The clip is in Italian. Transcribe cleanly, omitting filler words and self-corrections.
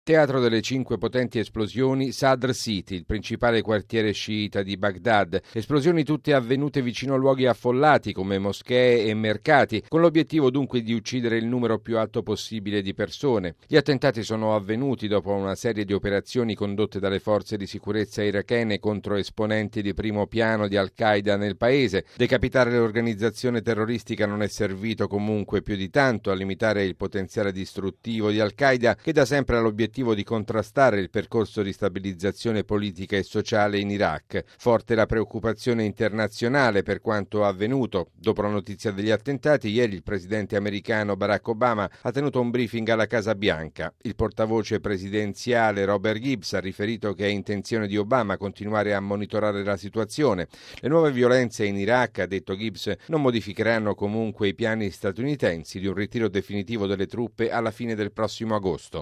Teatro delle 5 potenti esplosioni, Sadr City, il principale quartiere sciita di Baghdad. Esplosioni tutte avvenute vicino a luoghi affollati come moschee e mercati, con l'obiettivo dunque di uccidere il numero più alto possibile di persone. Gli attentati sono avvenuti dopo una serie di operazioni condotte dalle forze di sicurezza irachene contro esponenti di primo piano di Al-Qaeda nel paese. Decapitare l'organizzazione terroristica non è servito comunque più di tanto a limitare il potenziale distruttivo di Al-Qaeda, che da sempre ha l'obiettivo di contrastare il percorso di stabilizzazione politica e sociale in Iraq. Forte la preoccupazione internazionale per quanto avvenuto. Dopo la notizia degli attentati, ieri il presidente americano Barack Obama ha tenuto un briefing alla Casa Bianca. Il portavoce presidenziale Robert Gibbs ha riferito che è intenzione di Obama continuare a monitorare la situazione. Le nuove violenze in Iraq, ha detto Gibbs, non modificheranno comunque i piani statunitensi di un ritiro definitivo delle truppe alla fine del prossimo agosto.